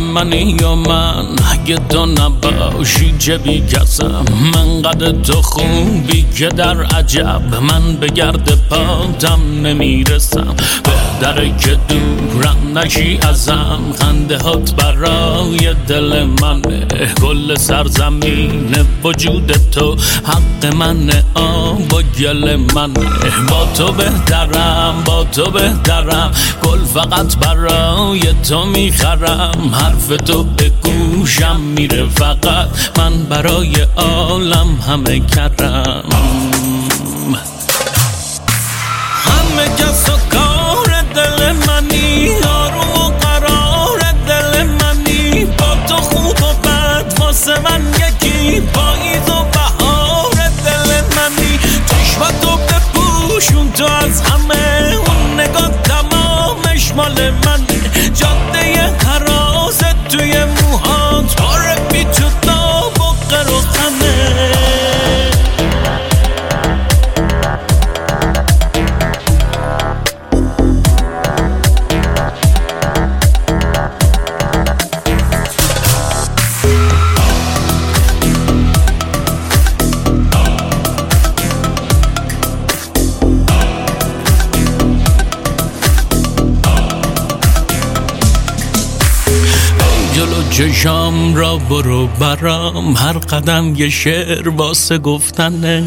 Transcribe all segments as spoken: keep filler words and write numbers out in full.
منی یا من اگه تو نباشی چه بی کسم من قد تو خوبی که در عجب من به گرد پاتم نمیرسم بهتره که دورم نشی ازم خنده هات برای دل منه کل سرزمین وجود تو حق منه آب و گل منه با تو بهترم با تو بهترم گل فقط برای تو میخرم حرف تو به گوشم میره فقط من برای عالم همه کرم همه کس و کار دل منی آروم و قرار دل منی با تو خوب و بد واسه من یکی پاییز و بهار دل منی چشمتو بپوشون تو از همه اون نگاه تمامش مال منه جاده حراست توی موهات پاره بی تو داب و قر و خمه جلو چشام را برو برام هر قدم یه شعر واسه گفتنه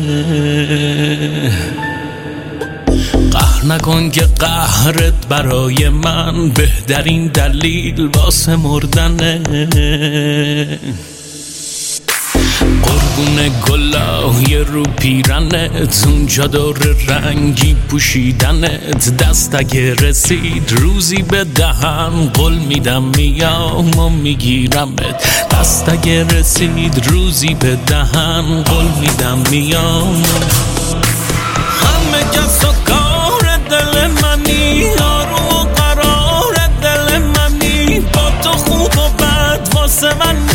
قهر نکن که قهرت برای من بهترین دلیل واسه مردنه قربون گلای رو پیرنت اونجا دور رنگی پوشیدنت دست اگه رسید روزی به دهن قول میدم میام و میگیرمت دست اگه رسید روزی به دهن قول میدم میام همه کس و کار دل منی آروم و قرار دل منی با تو خوب و بد واسه من